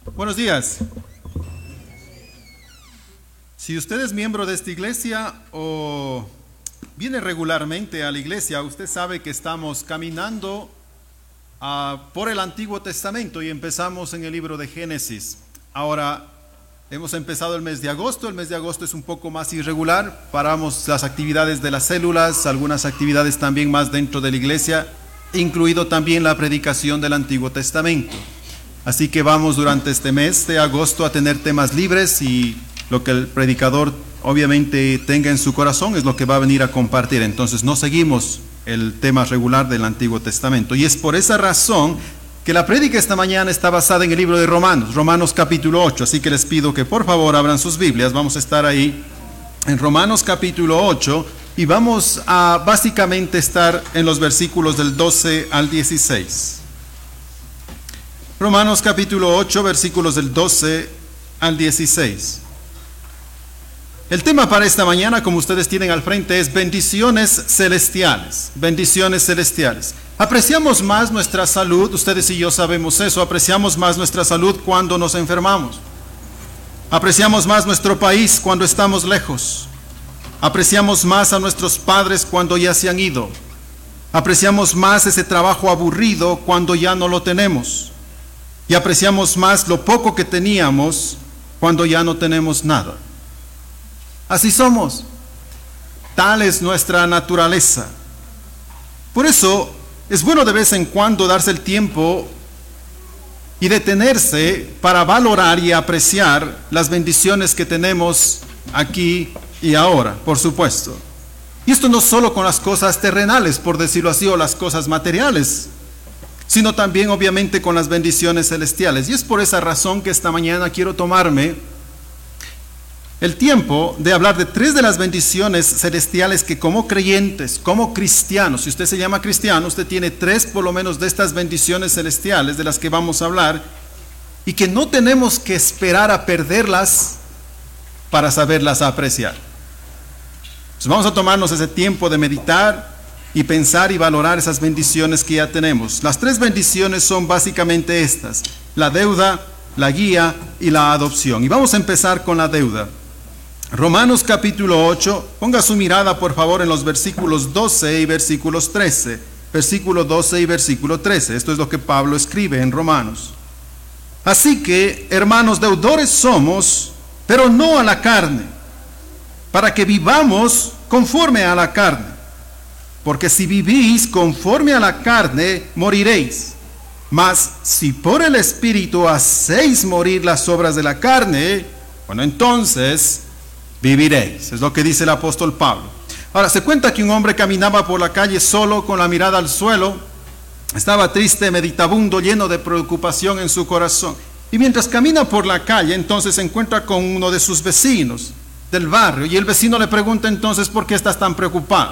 Buenos días. Si usted es miembro de esta iglesia o viene regularmente a la iglesia, usted sabe que estamos caminando por el Antiguo Testamento y empezamos en el libro de Génesis. Ahora, hemos empezado el mes de agosto. El mes de agosto es un poco más irregular. Paramos las actividades de las células, algunas actividades también más dentro de la iglesia, incluido también la predicación del Antiguo Testamento. Así que vamos durante este mes de agosto a tener temas libres y lo que el predicador obviamente tenga en su corazón es lo que va a venir a compartir. Entonces no seguimos el tema regular del Antiguo Testamento. Y es por esa razón que la prédica esta mañana está basada en el libro de Romanos, Romanos capítulo 8. Así que les pido que por favor abran sus Biblias. Vamos a estar ahí en Romanos capítulo 8 y vamos a básicamente estar en los versículos del 12 al 16. Romanos capítulo 8, versículos del 12 al 16. El tema para esta mañana, como ustedes tienen al frente, es bendiciones celestiales. Bendiciones celestiales. Apreciamos más nuestra salud, ustedes y yo sabemos eso, apreciamos más nuestra salud cuando nos enfermamos. Apreciamos más nuestro país cuando estamos lejos. Apreciamos más a nuestros padres cuando ya se han ido. Apreciamos más ese trabajo aburrido cuando ya no lo tenemos. Y apreciamos más lo poco que teníamos cuando ya no tenemos nada. Así somos. Tal es nuestra naturaleza. Por eso es bueno de vez en cuando darse el tiempo y detenerse para valorar y apreciar las bendiciones que tenemos aquí y ahora, por supuesto. Y esto no solo con las cosas terrenales, por decirlo así, o las cosas materiales, sino también obviamente con las bendiciones celestiales. Y es por esa razón que esta mañana quiero tomarme el tiempo de hablar de tres de las bendiciones celestiales que como creyentes, como cristianos, si usted se llama cristiano, usted tiene tres por lo menos de estas bendiciones celestiales de las que vamos a hablar y que no tenemos que esperar a perderlas para saberlas apreciar. Entonces vamos a tomarnos ese tiempo de meditar y pensar y valorar esas bendiciones que ya tenemos. Las tres bendiciones son básicamente estas: la deuda, la guía y la adopción. Y vamos a empezar con la deuda. Romanos capítulo 8, ponga su mirada por favor en los versículos 12 y versículos 13. Versículo 12 y versículo 13. Esto es lo que Pablo escribe en Romanos. Así que, hermanos, deudores somos, pero no a la carne, para que vivamos conforme a la carne. Porque si vivís conforme a la carne, moriréis. Mas si por el Espíritu hacéis morir las obras de la carne, bueno, entonces viviréis. Es lo que dice el apóstol Pablo. Ahora, se cuenta que un hombre caminaba por la calle solo, con la mirada al suelo. Estaba triste, meditabundo, lleno de preocupación en su corazón. Y mientras camina por la calle, entonces se encuentra con uno de sus vecinos del barrio. Y el vecino le pregunta entonces: ¿por qué estás tan preocupado?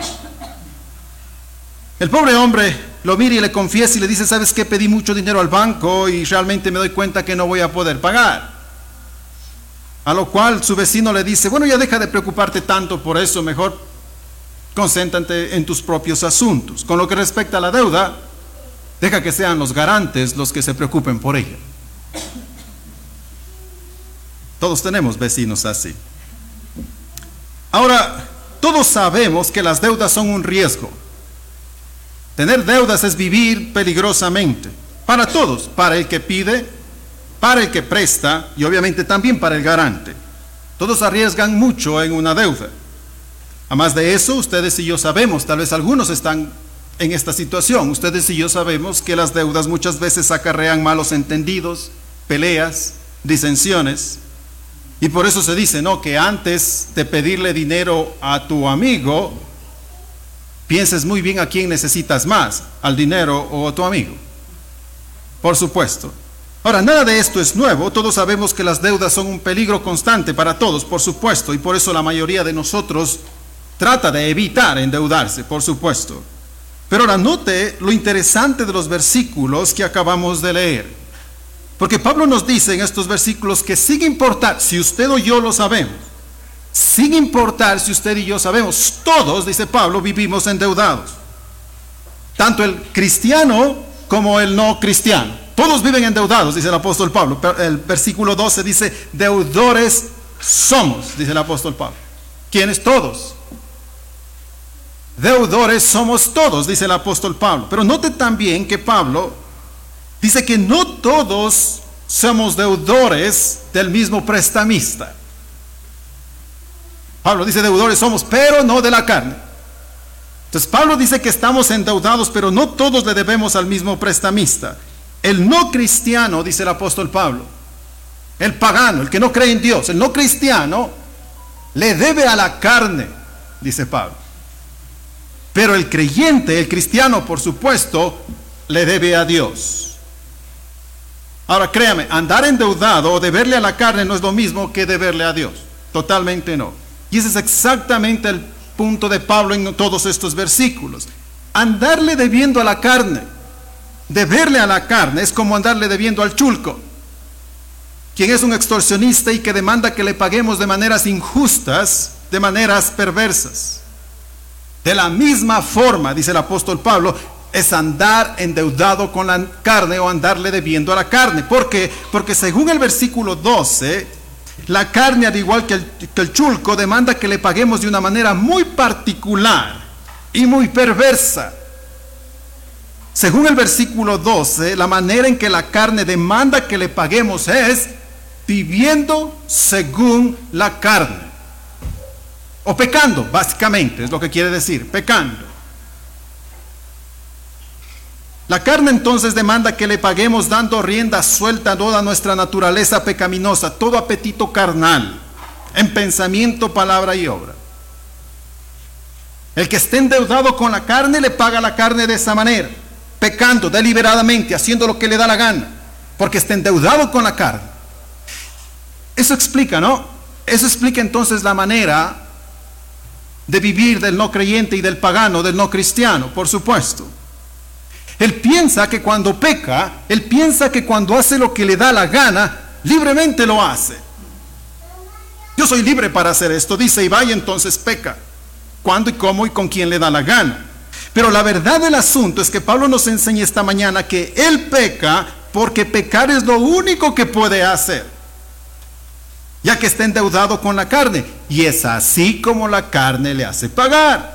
El pobre hombre lo mira y le confiesa y le dice: ¿sabes qué? Pedí mucho dinero al banco y realmente me doy cuenta que no voy a poder pagar. A lo cual su vecino le dice: bueno, ya deja de preocuparte tanto por eso, mejor concéntrate en tus propios asuntos. Con lo que respecta a la deuda, deja que sean los garantes los que se preocupen por ella. Todos tenemos vecinos así. Ahora, todos sabemos que las deudas son un riesgo. Tener deudas es vivir peligrosamente, para todos, para el que pide, para el que presta y obviamente también para el garante. Todos arriesgan mucho en una deuda. Además de eso, ustedes y yo sabemos, tal vez algunos están en esta situación, ustedes y yo sabemos que las deudas muchas veces acarrean malos entendidos, peleas, disensiones. Y por eso se dice, ¿no?, que antes de pedirle dinero a tu amigo, pienses muy bien a quién necesitas más, al dinero o a tu amigo. Por supuesto. Ahora, nada de esto es nuevo. Todos sabemos que las deudas son un peligro constante para todos, por supuesto, y por eso la mayoría de nosotros trata de evitar endeudarse, por supuesto. Pero ahora note lo interesante de los versículos que acabamos de leer. Porque Pablo nos dice en estos versículos que sin importar si usted o yo lo sabemos, sin importar si usted y yo sabemos, todos, dice Pablo, vivimos endeudados. Tanto el cristiano como el no cristiano. Todos viven endeudados, dice el apóstol Pablo. El versículo 12 dice, deudores somos, dice el apóstol Pablo. ¿Quiénes? Todos. Deudores somos todos, dice el apóstol Pablo. Pero note también que Pablo dice que no todos somos deudores del mismo prestamista. Pablo dice deudores somos, pero no de la carne. Entonces Pablo dice que estamos endeudados, pero no todos le debemos al mismo prestamista. El no cristiano, dice el apóstol Pablo, el pagano, el que no cree en Dios, el no cristiano, le debe a la carne, dice Pablo. Pero el creyente, el cristiano, por supuesto, le debe a Dios. Ahora créame, andar endeudado o deberle a la carne no es lo mismo que deberle a Dios. Totalmente no. Y ese es exactamente el punto de Pablo en todos estos versículos. Andarle debiendo a la carne, deberle a la carne, es como andarle debiendo al chulco, quien es un extorsionista y que demanda que le paguemos de maneras injustas, de maneras perversas. De la misma forma, dice el apóstol Pablo, es andar endeudado con la carne o andarle debiendo a la carne. ¿Por qué? Porque según el versículo 12, la carne, al igual que el chulco, demanda que le paguemos de una manera muy particular y muy perversa. Según el versículo 12, la manera en que la carne demanda que le paguemos es viviendo según la carne. O pecando, básicamente, es lo que quiere decir, pecando. La carne entonces demanda que le paguemos dando rienda suelta a toda nuestra naturaleza pecaminosa, todo apetito carnal, en pensamiento, palabra y obra. El que esté endeudado con la carne le paga la carne de esa manera, pecando deliberadamente, haciendo lo que le da la gana, porque está endeudado con la carne. Eso explica, ¿no? Eso explica entonces la manera de vivir del no creyente y del pagano, del no cristiano, por supuesto. Él piensa que cuando peca, él piensa que cuando hace lo que le da la gana, libremente lo hace. Yo soy libre para hacer esto, dice, y vaya, entonces peca. ¿Cuándo y cómo y con quién le da la gana? Pero la verdad del asunto es que Pablo nos enseña esta mañana que él peca porque pecar es lo único que puede hacer, ya que está endeudado con la carne, y es así como la carne le hace pagar.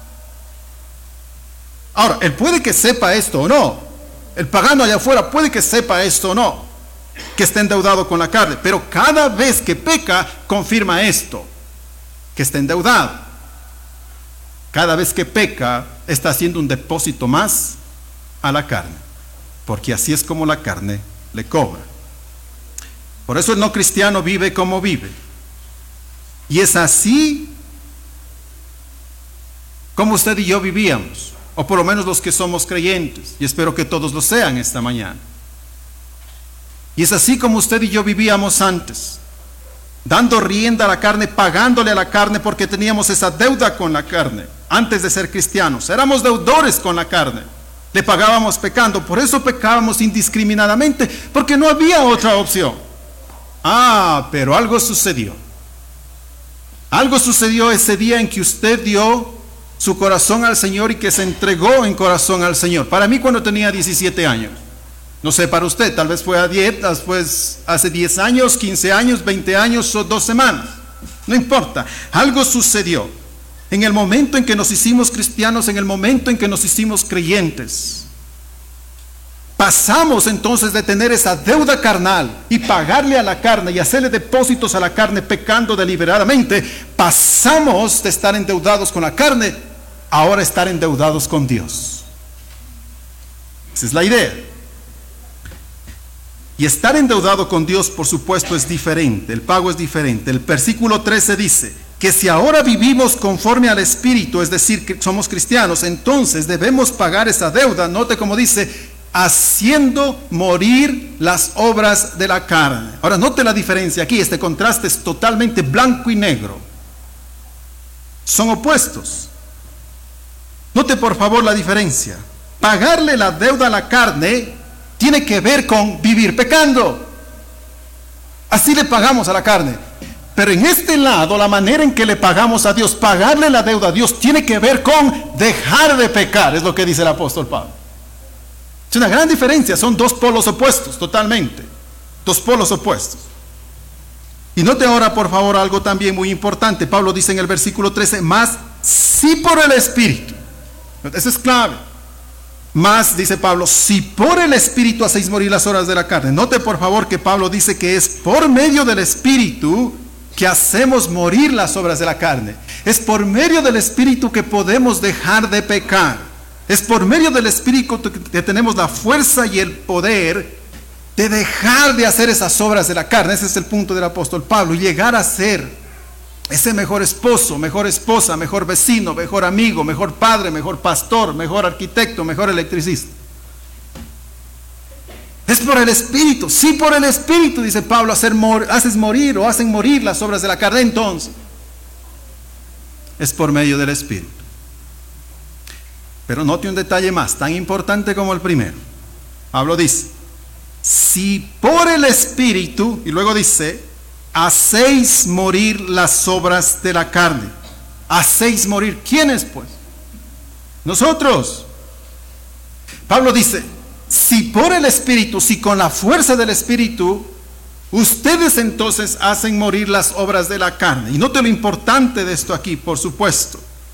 Ahora, él puede que sepa esto o no, el pagano allá afuera puede que sepa esto o no, que está endeudado con la carne, pero cada vez que peca, confirma esto, que está endeudado. Cada vez que peca, está haciendo un depósito más a la carne, porque así es como la carne le cobra. Por eso el no cristiano vive como vive. Y es así como usted y yo vivíamos, o por lo menos los que somos creyentes, y espero que todos lo sean esta mañana. Y es así como usted y yo vivíamos antes, dando rienda a la carne, pagándole a la carne, porque teníamos esa deuda con la carne, antes de ser cristianos. Éramos deudores con la carne, le pagábamos pecando, por eso pecábamos indiscriminadamente, porque no había otra opción. Pero algo sucedió. Algo sucedió ese día en que usted dio su corazón al Señor y que se entregó en corazón al Señor. Para mí, cuando tenía 17 años, no sé para usted, tal vez fue a 10, después hace 10 años, 15 años, 20 años o 2 semanas, no importa. Algo sucedió en el momento en que nos hicimos cristianos, en el momento en que nos hicimos creyentes. Pasamos entonces de tener esa deuda carnal y pagarle a la carne y hacerle depósitos a la carne pecando deliberadamente, pasamos de estar endeudados con la carne a ahora estar endeudados con Dios. Esa es la idea. Y estar endeudado con Dios, por supuesto, es diferente, el pago es diferente. El versículo 13 dice que si ahora vivimos conforme al Espíritu, es decir, que somos cristianos, entonces debemos pagar esa deuda. Note cómo dice, haciendo morir las obras de la carne. Ahora note la diferencia aquí, este contraste es totalmente blanco y negro. Son opuestos. Note por favor la diferencia. Pagarle la deuda a la carne tiene que ver con vivir pecando. Así le pagamos a la carne. Pero en este lado, la manera en que le pagamos a Dios, pagarle la deuda a Dios, tiene que ver con dejar de pecar, es lo que dice el apóstol Pablo. Es una gran diferencia, son dos polos opuestos, totalmente. Dos polos opuestos. Y note ahora, por favor, algo también muy importante. Pablo dice en el versículo 13, más si por el Espíritu. Eso es clave. Más, dice Pablo, si por el Espíritu hacéis morir las obras de la carne. Note, por favor, que Pablo dice que es por medio del Espíritu que hacemos morir las obras de la carne. Es por medio del Espíritu que podemos dejar de pecar. Es por medio del Espíritu que tenemos la fuerza y el poder de dejar de hacer esas obras de la carne. Ese es el punto del apóstol Pablo. Y llegar a ser ese mejor esposo, mejor esposa, mejor vecino, mejor amigo, mejor padre, mejor pastor, mejor arquitecto, mejor electricista. Es por el Espíritu. Sí, por el Espíritu, dice Pablo, haces morir o hacen morir las obras de la carne. Entonces, es por medio del Espíritu. Pero note un detalle más, tan importante como el primero. Pablo dice, si por el Espíritu, y luego dice, hacéis morir las obras de la carne. Hacéis morir. ¿Quiénes pues? Nosotros. Pablo dice, si por el Espíritu, si con la fuerza del Espíritu, ustedes entonces hacen morir las obras de la carne. Y note lo importante de esto aquí, por supuesto.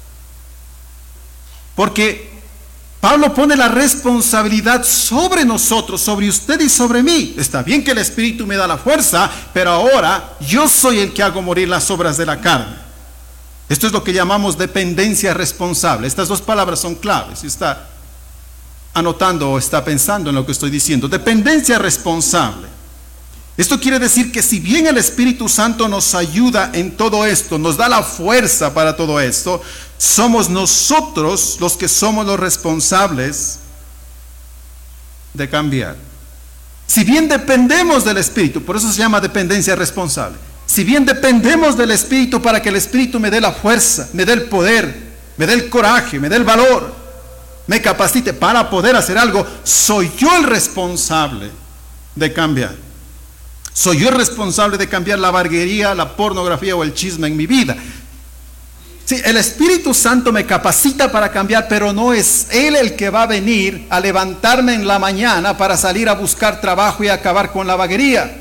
Porque Pablo pone la responsabilidad sobre nosotros, sobre usted y sobre mí. Está bien que el Espíritu me da la fuerza, pero ahora yo soy el que hago morir las obras de la carne. Esto es lo que llamamos dependencia responsable. Estas dos palabras son claves. Si está anotando o está pensando en lo que estoy diciendo. Dependencia responsable. Esto quiere decir que si bien el Espíritu Santo nos ayuda en todo esto, nos da la fuerza para todo esto, somos nosotros los que somos los responsables de cambiar. Si bien dependemos del Espíritu, por eso se llama dependencia responsable. Si bien dependemos del Espíritu para que el Espíritu me dé la fuerza, me dé el poder, me dé el coraje, me dé el valor, me capacite para poder hacer algo, soy yo el responsable de cambiar. Soy yo el responsable de cambiar la vaguería, la pornografía o el chisme en mi vida. Sí, el Espíritu Santo me capacita para cambiar, pero no es Él el que va a venir a levantarme en la mañana para salir a buscar trabajo y acabar con la vaguería.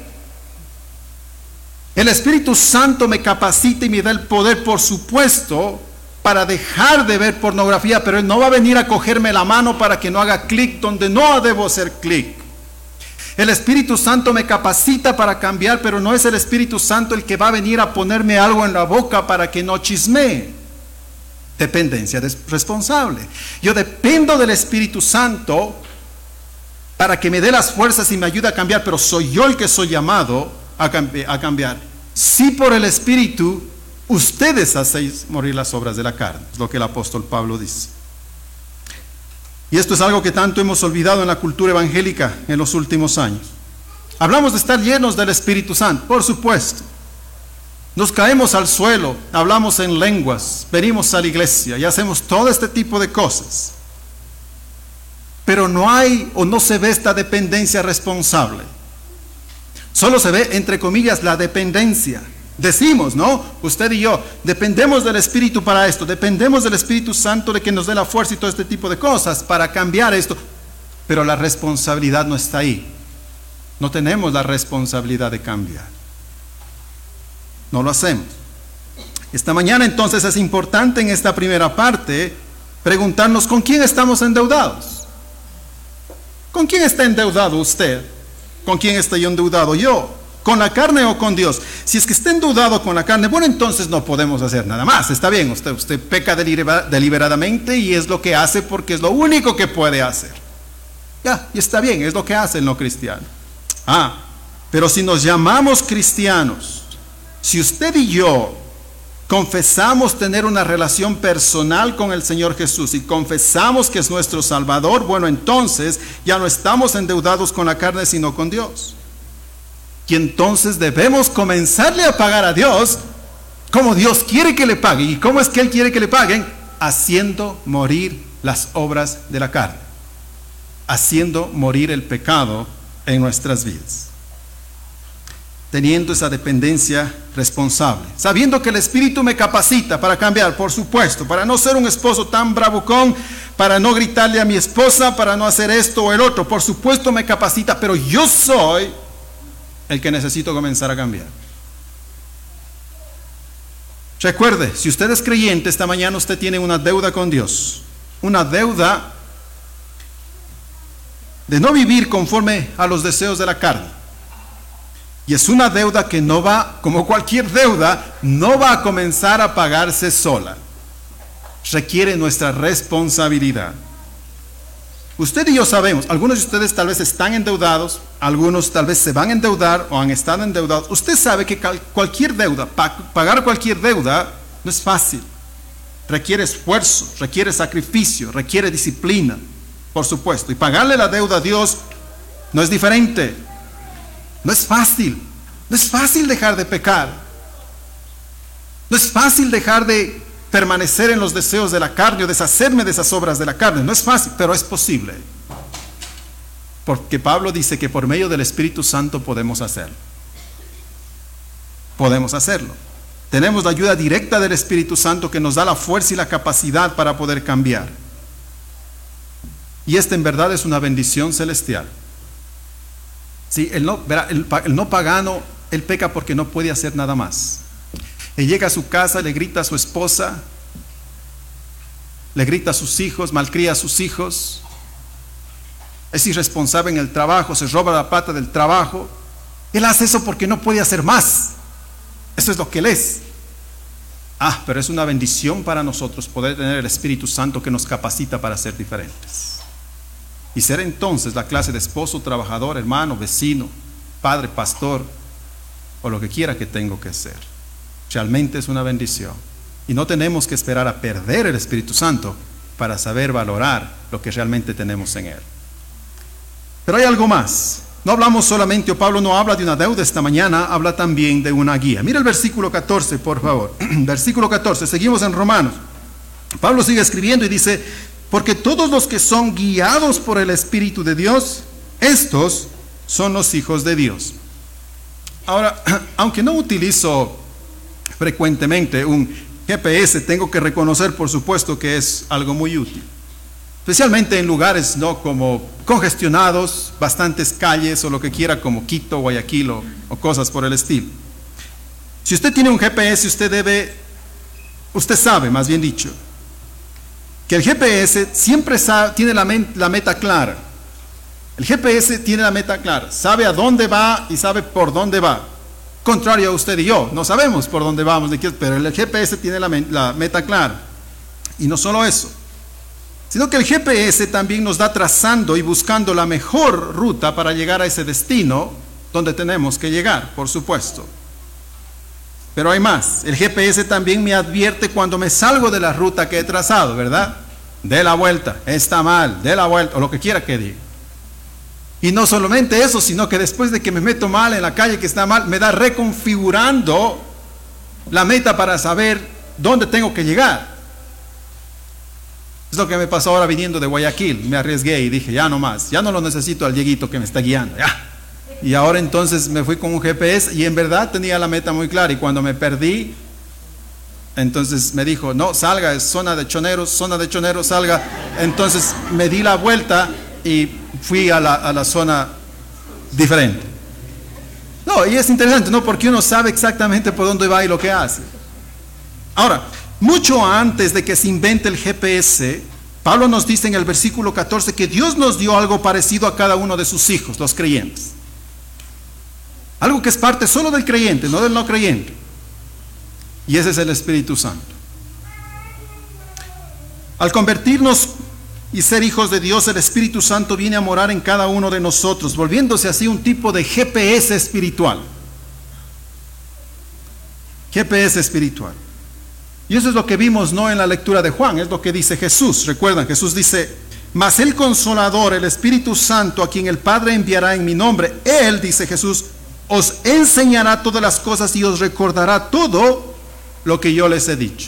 El Espíritu Santo me capacita y me da el poder, por supuesto, para dejar de ver pornografía, pero Él no va a venir a cogerme la mano para que no haga clic donde no debo hacer clic. El Espíritu Santo me capacita para cambiar, pero no es el Espíritu Santo el que va a venir a ponerme algo en la boca para que no chismee. Dependencia responsable. Yo dependo del Espíritu Santo para que me dé las fuerzas y me ayude a cambiar, pero soy yo el que soy llamado a cambiar. Si por el Espíritu ustedes hacéis morir las obras de la carne, es lo que el apóstol Pablo dice. Y esto es algo que tanto hemos olvidado en la cultura evangélica en los últimos años. Hablamos de estar llenos del Espíritu Santo, por supuesto. Nos caemos al suelo, hablamos en lenguas, venimos a la iglesia y hacemos todo este tipo de cosas. Pero no hay o no se ve esta dependencia responsable. Solo se ve, entre comillas, la dependencia. Decimos, ¿no? Usted y yo dependemos del Espíritu para esto, dependemos del Espíritu Santo de que nos dé la fuerza y todo este tipo de cosas para cambiar esto, pero la responsabilidad no está ahí. No tenemos la responsabilidad de cambiar. No lo hacemos. Esta mañana entonces es importante en esta primera parte preguntarnos ¿con quién estamos endeudados? ¿Con quién está endeudado usted? ¿Con quién estoy endeudado yo? ¿Con la carne o con Dios? Si es que está endeudado con la carne, bueno, entonces no podemos hacer nada más. Está bien, usted peca deliberadamente y es lo que hace porque es lo único que puede hacer. Ya, y está bien, es lo que hace el no cristiano. Pero si nos llamamos cristianos, si usted y yo confesamos tener una relación personal con el Señor Jesús y confesamos que es nuestro Salvador, bueno, entonces ya no estamos endeudados con la carne, sino con Dios. Y entonces debemos comenzarle a pagar a Dios como Dios quiere que le pague. ¿Y cómo es que Él quiere que le paguen? Haciendo morir las obras de la carne. Haciendo morir el pecado en nuestras vidas. Teniendo esa dependencia responsable. Sabiendo que el Espíritu me capacita para cambiar, por supuesto. Para no ser un esposo tan bravucón. para no gritarle a mi esposa, para no hacer esto o el otro. Por supuesto me capacita, pero yo soy el que necesito comenzar a cambiar. Recuerde, si usted es creyente, esta mañana usted tiene una deuda con Dios. Una deuda de no vivir conforme a los deseos de la carne. Y es una deuda que no va, como cualquier deuda, no va a comenzar a pagarse sola. Requiere nuestra responsabilidad. Usted y yo sabemos, algunos de ustedes tal vez están endeudados, algunos tal vez se van a endeudar o han estado endeudados. Usted sabe que cualquier deuda, pagar cualquier deuda no es fácil. Requiere esfuerzo, requiere sacrificio, requiere disciplina, por supuesto. Y pagarle la deuda a Dios no es diferente. No es fácil. No es fácil dejar de pecar. No es fácil dejar de permanecer en los deseos de la carne o deshacerme de esas obras de la carne. No es fácil, pero es posible. Porque Pablo dice que por medio del Espíritu Santo podemos hacerlo. Podemos hacerlo. Tenemos la ayuda directa del Espíritu Santo que nos da la fuerza y la capacidad para poder cambiar. Y esta en verdad es una bendición celestial. Sí, el no pagano, él peca porque no puede hacer nada más. Él llega a su casa, le grita a su esposa, le grita a sus hijos, malcría a sus hijos, es irresponsable en el trabajo, se roba la plata del trabajo. Él hace eso porque no puede hacer más. Eso es lo que él es. Pero es una bendición para nosotros poder tener el Espíritu Santo que nos capacita para ser diferentes. Y ser entonces la clase de esposo, trabajador, hermano, vecino, padre, pastor, o lo que quiera que tengo que ser. Realmente es una bendición. Y no tenemos que esperar a perder el Espíritu Santo para saber valorar lo que realmente tenemos en Él. Pero hay algo más. No hablamos solamente, o Pablo no habla de una deuda esta mañana, habla también de una guía. Mira el versículo 14, por favor. Versículo 14, seguimos en Romanos. Pablo sigue escribiendo y dice: porque todos los que son guiados por el Espíritu de Dios, estos son los hijos de Dios. Ahora, aunque no utilizo frecuentemente un GPS, tengo que reconocer, por supuesto, que es algo muy útil. Especialmente en lugares no como congestionados, bastantes calles o lo que quiera, como Quito, Guayaquil o cosas por el estilo. Si usted tiene un GPS, usted sabe, más bien dicho, que el GPS siempre tiene la meta clara. El GPS tiene la meta clara, sabe a dónde va y sabe por dónde va. Contrario a usted y yo, no sabemos por dónde vamos, pero el GPS tiene la meta clara. Y no solo eso, sino que el GPS también nos da trazando y buscando la mejor ruta para llegar a ese destino donde tenemos que llegar, por supuesto. Pero hay más, el GPS también me advierte cuando me salgo de la ruta que he trazado, ¿verdad? De la vuelta, está mal, de la vuelta, o lo que quiera que diga. Y no solamente eso, sino que después de que me meto mal en la calle que está mal, me da reconfigurando la meta para saber dónde tengo que llegar. Es lo que me pasó ahora viniendo de Guayaquil. Me arriesgué y dije, ya no más, ya no lo necesito al Dieguito que me está guiando, ya. Y ahora entonces me fui con un GPS y en verdad tenía la meta muy clara. Y cuando me perdí, entonces me dijo, no, salga, es zona de choneros, salga. Entonces me di la vuelta y fui a la zona diferente. No, y es interesante, ¿no? Porque uno sabe exactamente por dónde va y lo que hace. Ahora, mucho antes de que se invente el GPS, Pablo nos dice en el versículo 14 que Dios nos dio algo parecido a cada uno de sus hijos, los creyentes. Algo que es parte solo del creyente, no del no creyente. Y ese es el Espíritu Santo. Al convertirnos y ser hijos de Dios, el Espíritu Santo viene a morar en cada uno de nosotros, volviéndose así un tipo de GPS espiritual. GPS espiritual. Y eso es lo que vimos no en la lectura de Juan, es lo que dice Jesús. Recuerdan, Jesús dice, mas el Consolador, el Espíritu Santo, a quien el Padre enviará en mi nombre, Él, dice Jesús, os enseñará todas las cosas y os recordará todo lo que yo les he dicho.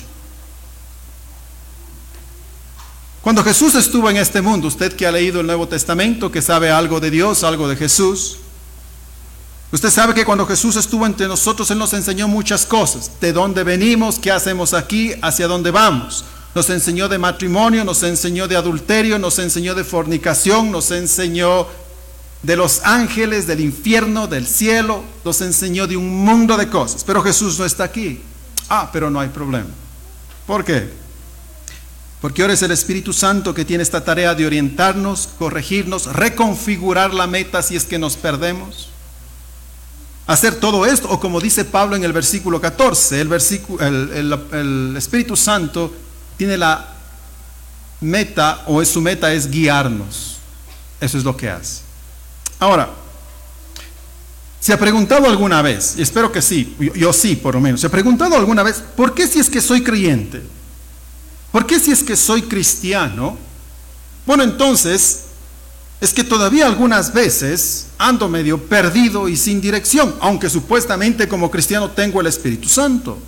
Cuando Jesús estuvo en este mundo, usted que ha leído el Nuevo Testamento, que sabe algo de Dios, algo de Jesús, usted sabe que cuando Jesús estuvo entre nosotros, Él nos enseñó muchas cosas. De dónde venimos, qué hacemos aquí, hacia dónde vamos. Nos enseñó de matrimonio, nos enseñó de adulterio, nos enseñó de fornicación, nos enseñó de los ángeles, del infierno, del cielo, nos enseñó de un mundo de cosas. Pero Jesús no está aquí. Pero no hay problema. ¿Por qué? Porque ahora es el Espíritu Santo que tiene esta tarea de orientarnos, corregirnos, reconfigurar la meta si es que nos perdemos. Hacer todo esto, o como dice Pablo en el versículo 14, el Espíritu Santo tiene la meta, o su meta es guiarnos. Eso es lo que hace. Ahora, ¿se ha preguntado alguna vez? Y espero que sí, yo sí por lo menos. ¿Se ha preguntado alguna vez, por qué si es que soy creyente? ¿Por qué si es que soy cristiano? Bueno, entonces, es que todavía algunas veces ando medio perdido y sin dirección, aunque supuestamente como cristiano tengo el Espíritu Santo.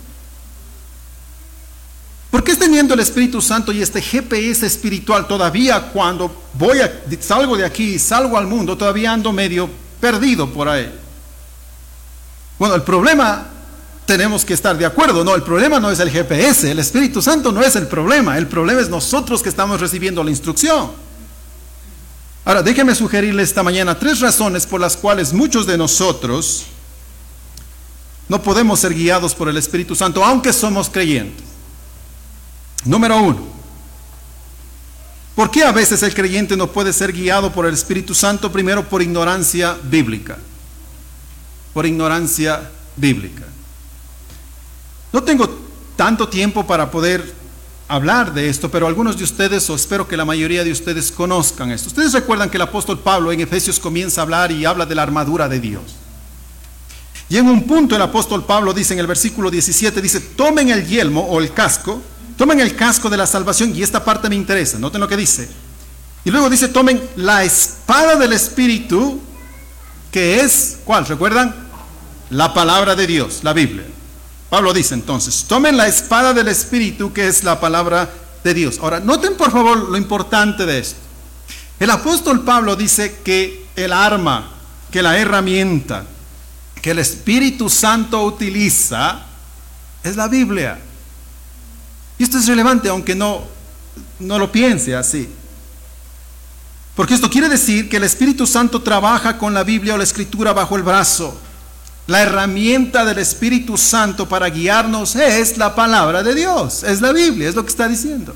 ¿Por qué teniendo el Espíritu Santo y este GPS espiritual todavía cuando salgo de aquí y salgo al mundo, todavía ando medio perdido por ahí? Bueno, el problema, tenemos que estar de acuerdo, no, el problema no es el GPS, el Espíritu Santo no es el problema es nosotros que estamos recibiendo la instrucción. Ahora, déjenme sugerirle esta mañana 3 razones por las cuales muchos de nosotros no podemos ser guiados por el Espíritu Santo, aunque somos creyentes. Número 1, ¿por qué a veces el creyente no puede ser guiado por el Espíritu Santo? Primero, por ignorancia bíblica. Por ignorancia bíblica. No tengo tanto tiempo para poder hablar de esto, pero algunos de ustedes, o espero que la mayoría de ustedes conozcan esto. Ustedes recuerdan que el apóstol Pablo en Efesios comienza a hablar y habla de la armadura de Dios. Y en un punto el apóstol Pablo dice en el versículo 17, dice, tomen el yelmo o el casco, tomen el casco de la salvación, y esta parte me interesa, noten lo que dice. Y luego dice, tomen la espada del Espíritu, que es, ¿cuál? ¿Recuerdan? La palabra de Dios, la Biblia. Pablo dice entonces, tomen la espada del Espíritu, que es la palabra de Dios. Ahora, noten por favor lo importante de esto. El apóstol Pablo dice que el arma, que la herramienta que el Espíritu Santo utiliza es la Biblia. Y esto es relevante, aunque no lo piense así. Porque esto quiere decir que el Espíritu Santo trabaja con la Biblia o la Escritura bajo el brazo. La herramienta del Espíritu Santo para guiarnos es la palabra de Dios, es la Biblia, es lo que está diciendo.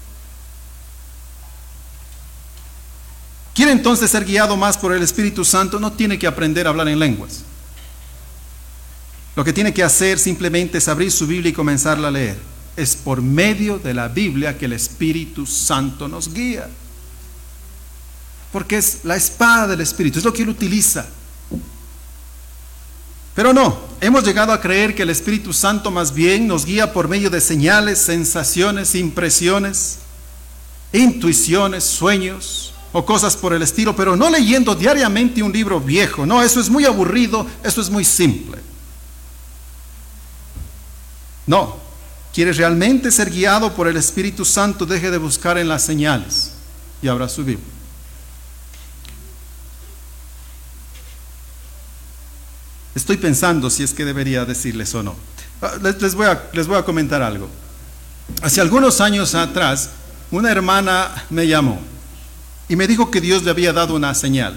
¿Quiere entonces ser guiado más por el Espíritu Santo? No tiene que aprender a hablar en lenguas. Lo que tiene que hacer simplemente es abrir su Biblia y comenzarla a leer. Es por medio de la Biblia que el Espíritu Santo nos guía. Porque es la espada del Espíritu, es lo que Él utiliza. Pero no, hemos llegado a creer que el Espíritu Santo más bien nos guía por medio de señales, sensaciones, impresiones, intuiciones, sueños o cosas por el estilo, pero no leyendo diariamente un libro viejo. No, eso es muy aburrido, eso es muy simple. No, ¿quiere realmente ser guiado por el Espíritu Santo? Deje de buscar en las señales y abra su Biblia. Estoy pensando si es que debería decirles o no. Les voy a comentar algo. Hace algunos años atrás, una hermana me llamó y me dijo que Dios le había dado una señal.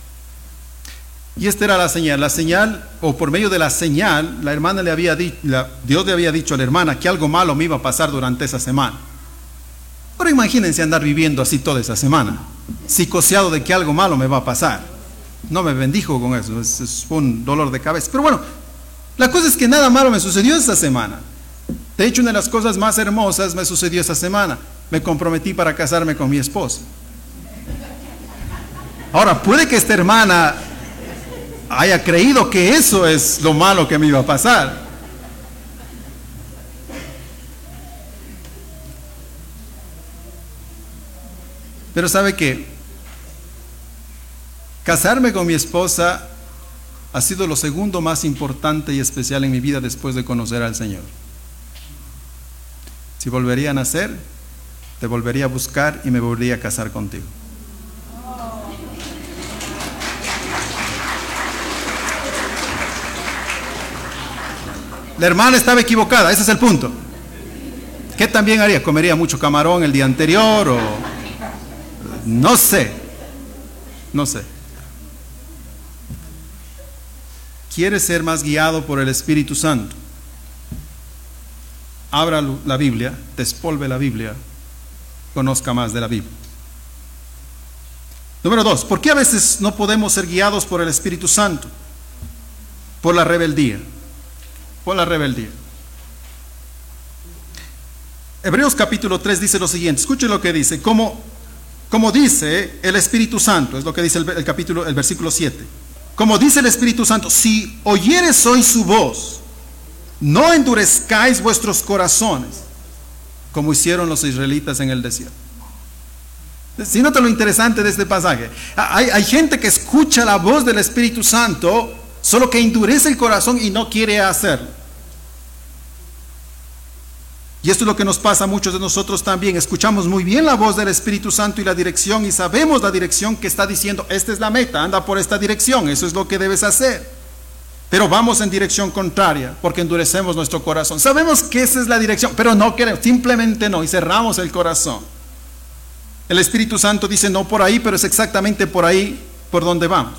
Y esta era la señal, o por medio de la señal, Dios le había dicho a la hermana que algo malo me iba a pasar durante esa semana. Pero imagínense andar viviendo así toda esa semana, psicoseado de que algo malo me va a pasar. No me bendijo con eso, fue un dolor de cabeza. Pero bueno, la cosa es que nada malo me sucedió esa semana. De hecho, una de las cosas más hermosas me sucedió esa semana. Me comprometí para casarme con mi esposa. Ahora, puede que esta hermana haya creído que eso es lo malo que me iba a pasar. Pero ¿sabe qué? Casarme con mi esposa ha sido lo segundo más importante y especial en mi vida después de conocer al Señor. Si volvería a nacer, te volvería a buscar y me volvería a casar contigo. La hermana estaba equivocada, ese es el punto. ¿Qué también haría? ¿Comería mucho camarón el día anterior o no sé? No sé. ¿Quieres ser más guiado por el Espíritu Santo? Abra la Biblia, despolve la Biblia, conozca más de la Biblia. Número 2, ¿por qué a veces no podemos ser guiados por el Espíritu Santo? Por la rebeldía. Por la rebeldía. Hebreos capítulo 3 dice lo siguiente, escuchen lo que dice, como dice el Espíritu Santo, es lo que dice el versículo 7. Como dice el Espíritu Santo, si oyeres hoy su voz, no endurezcáis vuestros corazones, como hicieron los israelitas en el desierto. Si nota lo interesante de este pasaje, hay gente que escucha la voz del Espíritu Santo, solo que endurece el corazón y no quiere hacerlo. Y esto es lo que nos pasa a muchos de nosotros también. Escuchamos muy bien la voz del Espíritu Santo y la dirección, y sabemos la dirección que está diciendo, esta es la meta, anda por esta dirección, eso es lo que debes hacer. Pero vamos en dirección contraria, porque endurecemos nuestro corazón. Sabemos que esa es la dirección, pero no queremos, simplemente no, y cerramos el corazón. El Espíritu Santo dice no por ahí, pero es exactamente por ahí por donde vamos.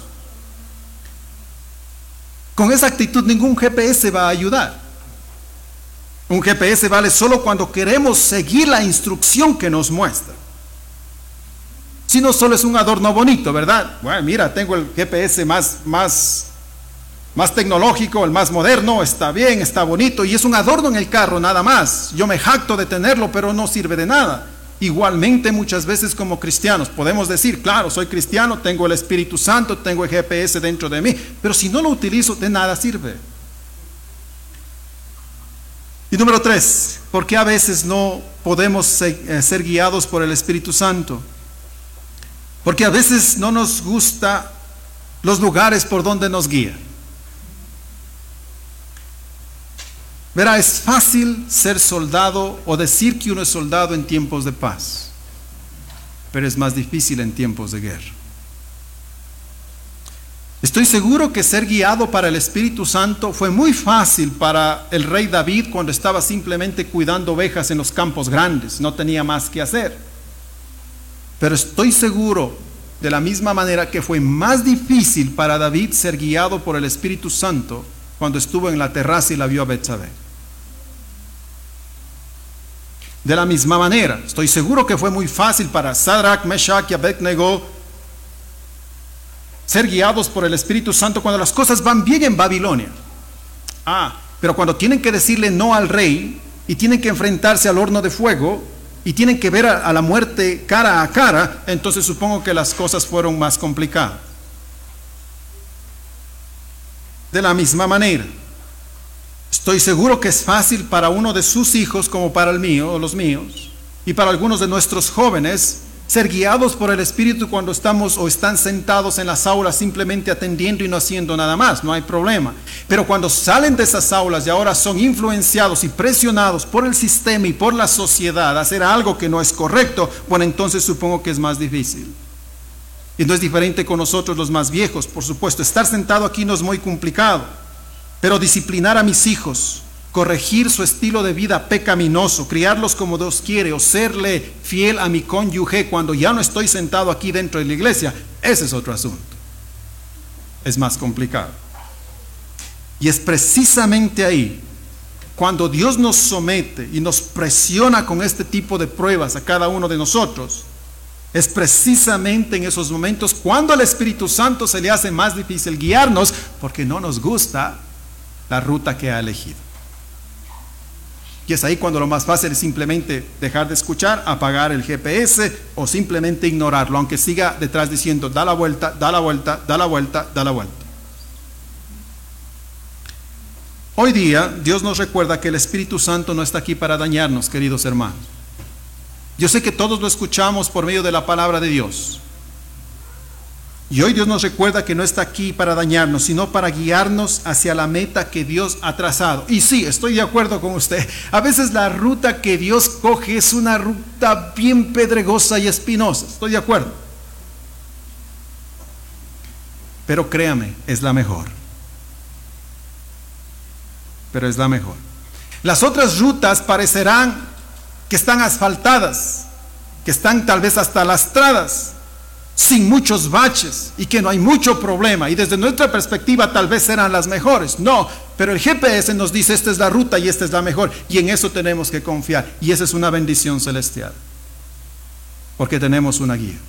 Con esa actitud ningún GPS va a ayudar. Un GPS vale solo cuando queremos seguir la instrucción que nos muestra. Si no, solo es un adorno bonito, ¿verdad? Bueno, mira, tengo el GPS más tecnológico, el más moderno, está bien, está bonito, y es un adorno en el carro nada más. Yo me jacto de tenerlo, pero no sirve de nada. Igualmente muchas veces como cristianos podemos decir, claro, soy cristiano, tengo el Espíritu Santo, tengo el GPS dentro de mí, pero si no lo utilizo, de nada sirve. Y número 3, ¿por qué a veces no podemos ser guiados por el Espíritu Santo? Porque a veces no nos gustan los lugares por donde nos guía. Verá, es fácil ser soldado o decir que uno es soldado en tiempos de paz, pero es más difícil en tiempos de guerra. Estoy seguro que ser guiado para el Espíritu Santo fue muy fácil para el rey David cuando estaba simplemente cuidando ovejas en los campos grandes, no tenía más que hacer. Pero estoy seguro de la misma manera que fue más difícil para David ser guiado por el Espíritu Santo cuando estuvo en la terraza y la vio a Betsabé. De la misma manera, estoy seguro que fue muy fácil para Sadrach, Meshach y Abednego ser guiados por el Espíritu Santo cuando las cosas van bien en Babilonia. Pero cuando tienen que decirle no al rey y tienen que enfrentarse al horno de fuego y tienen que ver a la muerte cara a cara, entonces supongo que las cosas fueron más complicadas. De la misma manera, estoy seguro que es fácil para uno de sus hijos como para el mío o los míos, y para algunos de nuestros jóvenes, ser guiados por el Espíritu cuando estamos o están sentados en las aulas simplemente atendiendo y no haciendo nada más, no hay problema. Pero cuando salen de esas aulas y ahora son influenciados y presionados por el sistema y por la sociedad a hacer algo que no es correcto, bueno, entonces supongo que es más difícil. Y no es diferente con nosotros los más viejos, por supuesto. Estar sentado aquí no es muy complicado, pero disciplinar a mis hijos, corregir su estilo de vida pecaminoso, criarlos como Dios quiere, o serle fiel a mi cónyuge cuando ya no estoy sentado aquí dentro de la iglesia, ese es otro asunto. Es más complicado. Y es precisamente ahí, cuando Dios nos somete y nos presiona con este tipo de pruebas a cada uno de nosotros, es precisamente en esos momentos cuando al Espíritu Santo se le hace más difícil guiarnos, porque no nos gusta la ruta que ha elegido. Y es ahí cuando lo más fácil es simplemente dejar de escuchar, apagar el GPS o simplemente ignorarlo, aunque siga detrás diciendo, da la vuelta, da la vuelta, da la vuelta, da la vuelta. Hoy día, Dios nos recuerda que el Espíritu Santo no está aquí para dañarnos, queridos hermanos. Yo sé que todos lo escuchamos por medio de la palabra de Dios. Y hoy Dios nos recuerda que no está aquí para dañarnos, sino para guiarnos hacia la meta que Dios ha trazado. Y sí, estoy de acuerdo con usted. A veces la ruta que Dios coge es una ruta bien pedregosa y espinosa. Estoy de acuerdo. Pero créame, es la mejor. Pero es la mejor. Las otras rutas parecerán que están asfaltadas, que están tal vez hasta lastradas, sin muchos baches y que no hay mucho problema, y desde nuestra perspectiva tal vez serán las mejores. No, pero el GPS nos dice esta es la ruta y esta es la mejor, y en eso tenemos que confiar, y esa es una bendición celestial, porque tenemos una guía.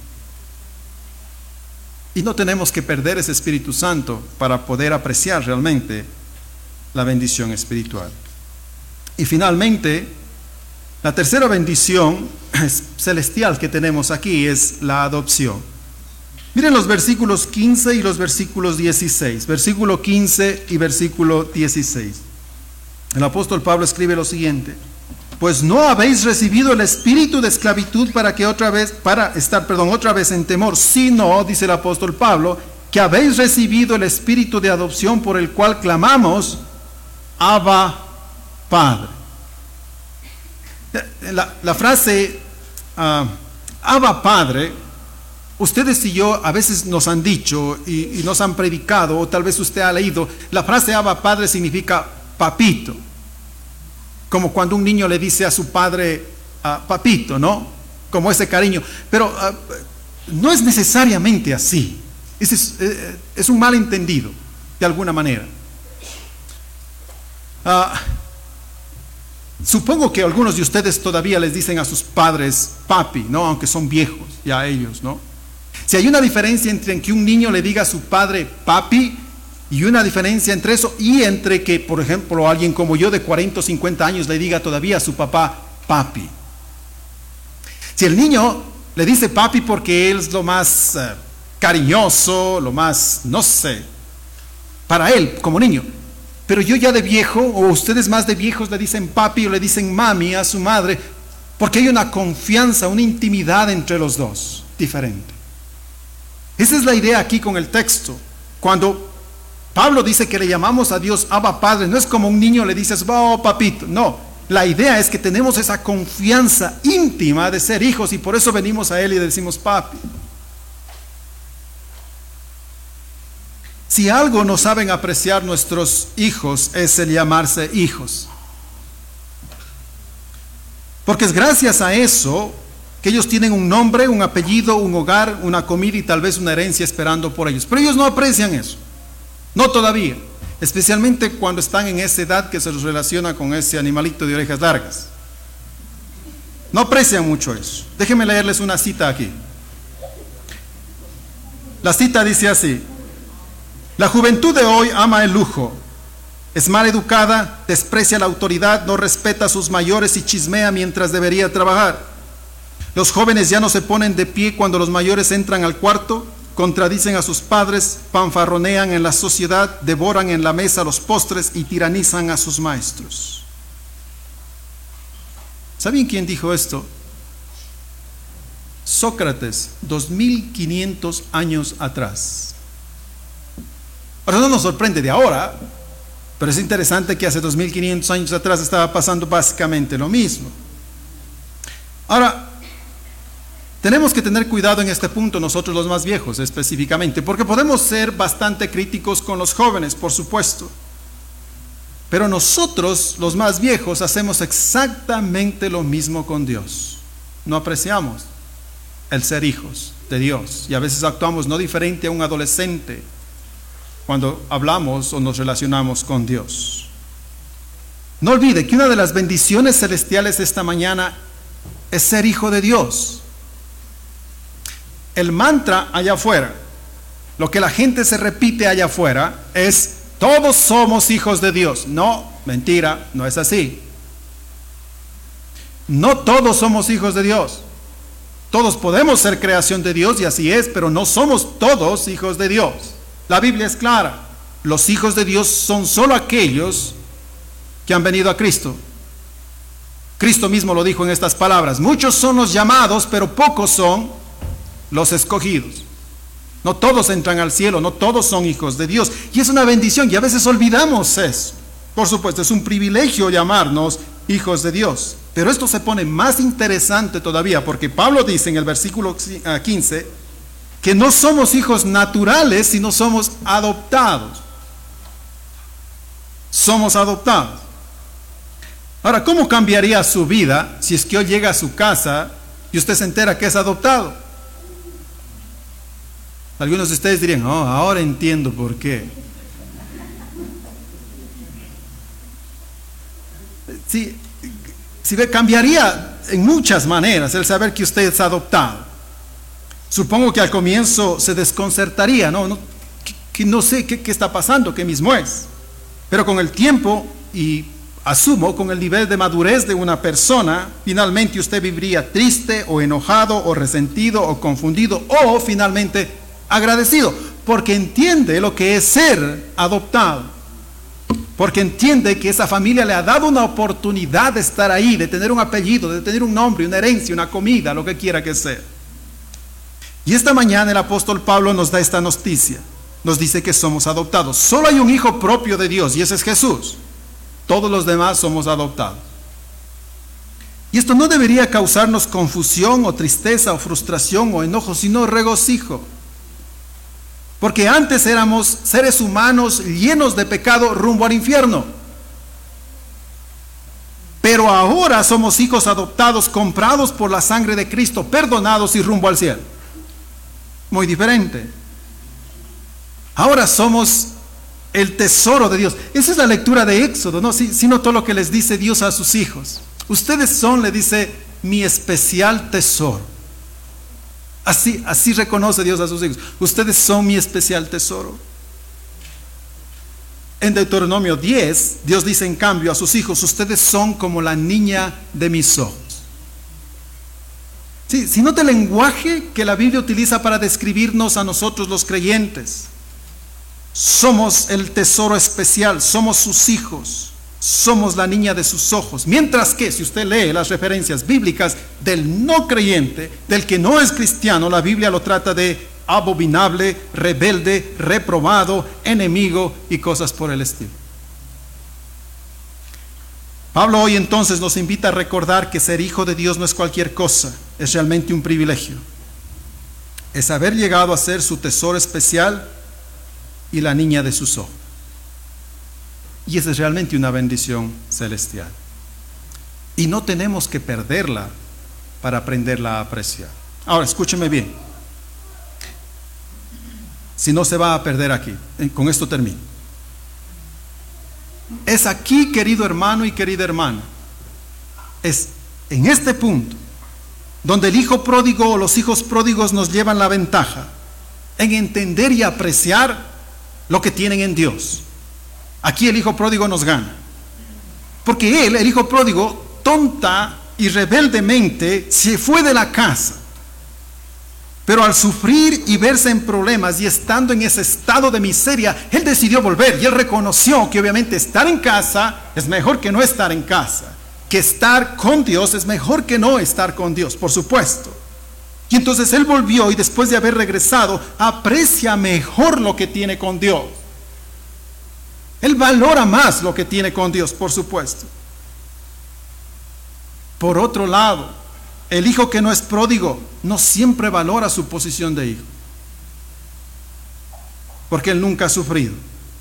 Y no tenemos que perder ese Espíritu Santo para poder apreciar realmente la bendición espiritual. Y finalmente, la tercera bendición celestial que tenemos aquí es la adopción. Miren los versículos 15 y los versículos 16. Versículo 15 y versículo 16. El apóstol Pablo escribe lo siguiente: pues no habéis recibido el espíritu de esclavitud para estar otra vez en temor, sino, dice el apóstol Pablo, que habéis recibido el espíritu de adopción por el cual clamamos, Abba, Padre. La frase Abba, Padre, ustedes y yo a veces nos han dicho y nos han predicado, o tal vez usted ha leído, la frase Abba, Padre significa papito. Como cuando un niño le dice a su padre papito, ¿no? Como ese cariño. Pero no es necesariamente así. Es un malentendido, de alguna manera. Supongo que algunos de ustedes todavía les dicen a sus padres papi, ¿no? Aunque son viejos ya ellos, ¿no? Si hay una diferencia entre que un niño le diga a su padre papi, y una diferencia entre eso y entre que, por ejemplo, alguien como yo de 40 o 50 años le diga todavía a su papá papi. Si el niño le dice papi porque él es lo más cariñoso, lo más, no sé, para él como niño. Pero yo ya de viejo, o ustedes más de viejos, le dicen papi o le dicen mami a su madre, porque hay una confianza, una intimidad entre los dos, diferente. Esa es la idea aquí con el texto. Cuando Pablo dice que le llamamos a Dios Abba, Padre, no es como un niño le dices, oh papito, no. La idea es que tenemos esa confianza íntima de ser hijos, y por eso venimos a Él y le decimos papi. Si algo no saben apreciar nuestros hijos es el llamarse hijos, porque es gracias a eso que ellos tienen un nombre, un apellido, un hogar, una comida y tal vez una herencia esperando por ellos. Pero ellos no aprecian eso, no todavía, especialmente cuando están en esa edad que se los relaciona con ese animalito de orejas largas. No aprecian mucho eso. Déjenme leerles una cita aquí. La cita dice así: la juventud de hoy ama el lujo, es mal educada, desprecia la autoridad, no respeta a sus mayores y chismea mientras debería trabajar. Los jóvenes ya no se ponen de pie cuando los mayores entran al cuarto, contradicen a sus padres, fanfarronean en la sociedad, devoran en la mesa los postres y tiranizan a sus maestros. ¿Saben quién dijo esto? Sócrates, 2500 años atrás. Ahora no nos sorprende de ahora, pero es interesante que hace 2500 años atrás estaba pasando básicamente lo mismo. Ahora, tenemos que tener cuidado en este punto nosotros los más viejos específicamente, porque podemos ser bastante críticos con los jóvenes, por supuesto, pero nosotros los más viejos hacemos exactamente lo mismo con Dios. No apreciamos el ser hijos de Dios y a veces actuamos no diferente a un adolescente cuando hablamos o nos relacionamos con Dios. No olvide que una de las bendiciones celestiales esta mañana es ser hijo de Dios. El mantra allá afuera, lo que la gente se repite allá afuera es: todos somos hijos de Dios. No, mentira, no es así. No todos somos hijos de Dios. Todos podemos ser creación de Dios y así es, pero no somos todos hijos de Dios. La Biblia es clara: los hijos de Dios son solo aquellos que han venido a Cristo. Cristo mismo lo dijo en estas palabras: muchos son los llamados, pero pocos son los escogidos. No todos entran al cielo, no todos son hijos de Dios, y es una bendición, y a veces olvidamos eso. Por supuesto, es un privilegio llamarnos hijos de Dios, pero esto se pone más interesante todavía, porque Pablo dice en el versículo 15 que no somos hijos naturales, sino somos adoptados. Somos adoptados. Ahora, ¿cómo cambiaría su vida si es que hoy llega a su casa y usted se entera que es adoptado? Algunos de ustedes dirían, oh, ahora entiendo por qué. Sí, cambiaría en muchas maneras el saber que usted es adoptado. Supongo que al comienzo se desconcertaría, que no sé qué está pasando, qué mismo es. Pero con el tiempo, y asumo con el nivel de madurez de una persona, finalmente usted viviría triste o enojado o resentido o confundido o finalmente agradecido, porque entiende lo que es ser adoptado, porque entiende que esa familia le ha dado una oportunidad de estar ahí, de tener un apellido, de tener un nombre, una herencia, una comida, lo que quiera que sea. Y esta mañana el apóstol Pablo nos da esta noticia, nos dice que somos adoptados. Solo hay un hijo propio de Dios y ese es Jesús. Todos los demás somos adoptados. Y esto no debería causarnos confusión o tristeza o frustración o enojo, sino regocijo. Porque antes éramos seres humanos llenos de pecado rumbo al infierno. Pero ahora somos hijos adoptados, comprados por la sangre de Cristo, perdonados y rumbo al cielo. Muy diferente. Ahora somos el tesoro de Dios. Esa es la lectura de Éxodo, ¿no? Si notó lo que les dice Dios a sus hijos. Ustedes son, le dice, mi especial tesoro. Así reconoce Dios a sus hijos. Ustedes son mi especial tesoro. En Deuteronomio 10, Dios dice en cambio a sus hijos, ustedes son como la niña de mis ojos. Sí, si nota el lenguaje que la Biblia utiliza para describirnos a nosotros los creyentes. Somos el tesoro especial, somos sus hijos, somos la niña de sus ojos. Mientras que, si usted lee las referencias bíblicas del no creyente, del que no es cristiano, la Biblia lo trata de abominable, rebelde, reprobado, enemigo y cosas por el estilo. Pablo hoy entonces nos invita a recordar que ser hijo de Dios no es cualquier cosa, es realmente un privilegio. Es haber llegado a ser su tesoro especial y la niña de sus ojos. Y esa es realmente una bendición celestial. Y no tenemos que perderla para aprenderla a apreciar. Ahora, escúcheme bien. Si no se va a perder aquí. Con esto termino. Es aquí, querido hermano y querida hermana, es en este punto donde el hijo pródigo o los hijos pródigos nos llevan la ventaja en entender y apreciar lo que tienen en Dios. Aquí el hijo pródigo nos gana, porque él, el hijo pródigo, tonta y rebeldemente se fue de la casa, pero al sufrir y verse en problemas y estando en ese estado de miseria, él decidió volver y él reconoció que obviamente estar en casa es mejor que no estar en casa, que estar con Dios es mejor que no estar con Dios, por supuesto. Y entonces él volvió y después de haber regresado, aprecia mejor lo que tiene con Dios. Él valora más lo que tiene con Dios, por supuesto. Por otro lado, el hijo que no es pródigo no siempre valora su posición de hijo, porque él nunca ha sufrido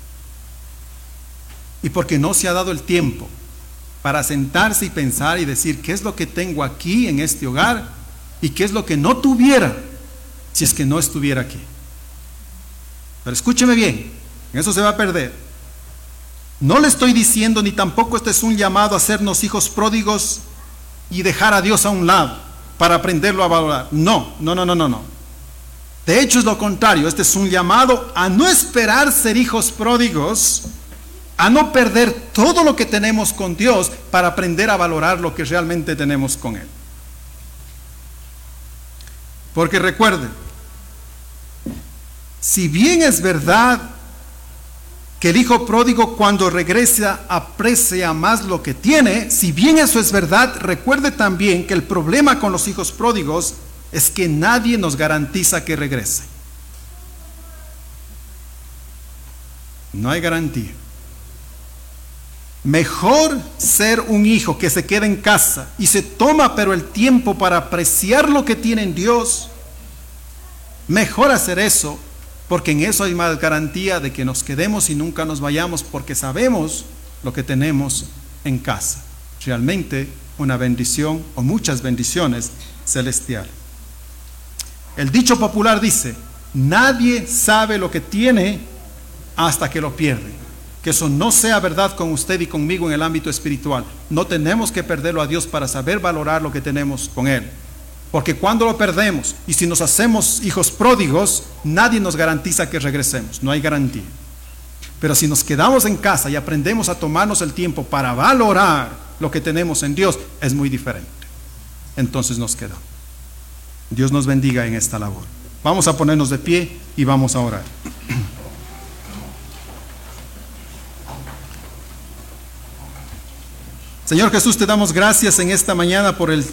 y porque no se ha dado el tiempo para sentarse y pensar y decir qué es lo que tengo aquí en este hogar y qué es lo que no tuviera si es que no estuviera aquí. Pero escúcheme bien, en eso se va a perder. No le estoy diciendo, ni tampoco este es un llamado a hacernos hijos pródigos y dejar a Dios a un lado para aprenderlo a valorar. No. De hecho es lo contrario, este es un llamado a no esperar ser hijos pródigos, a no perder todo lo que tenemos con Dios para aprender a valorar lo que realmente tenemos con Él. Porque recuerden, si bien es verdad que el hijo pródigo cuando regresa aprecia más lo que tiene, si bien eso es verdad, recuerde también que el problema con los hijos pródigos es que nadie nos garantiza que regrese. No hay garantía. Mejor ser un hijo que se queda en casa y se toma pero el tiempo para apreciar lo que tiene en Dios. Mejor hacer eso, porque en eso hay más garantía de que nos quedemos y nunca nos vayamos, porque sabemos lo que tenemos en casa. realmente una bendición o muchas bendiciones celestiales. El dicho popular dice: nadie sabe lo que tiene hasta que lo pierde. Que eso no sea verdad con usted y conmigo en el ámbito espiritual. No tenemos que perderlo a Dios para saber valorar lo que tenemos con Él. Porque cuando lo perdemos y si nos hacemos hijos pródigos, nadie nos garantiza que regresemos. No hay garantía. Pero si nos quedamos en casa y aprendemos a tomarnos el tiempo para valorar lo que tenemos en Dios, es muy diferente. Entonces nos quedamos. Dios nos bendiga en esta labor. Vamos a ponernos de pie y vamos a orar. Señor Jesús, te damos gracias en esta mañana por el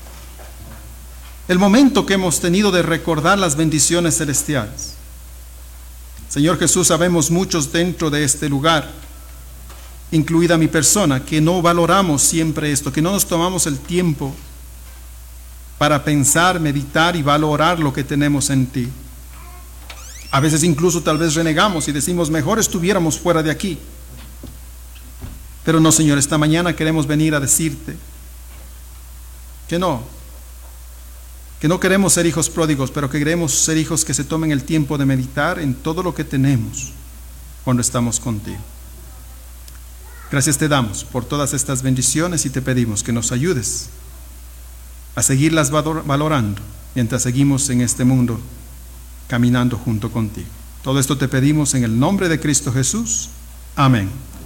momento que hemos tenido de recordar las bendiciones celestiales. Señor Jesús, sabemos muchos dentro de este lugar, incluida mi persona, que no valoramos siempre esto, que no nos tomamos el tiempo para pensar, meditar y valorar lo que tenemos en ti. A veces incluso tal vez renegamos y decimos: mejor estuviéramos fuera de aquí. Pero no, Señor, esta mañana queremos venir a decirte que no queremos ser hijos pródigos, pero que queremos ser hijos que se tomen el tiempo de meditar en todo lo que tenemos cuando estamos contigo. Gracias te damos por todas estas bendiciones y te pedimos que nos ayudes a seguirlas valorando mientras seguimos en este mundo caminando junto contigo. Todo esto te pedimos en el nombre de Cristo Jesús. Amén.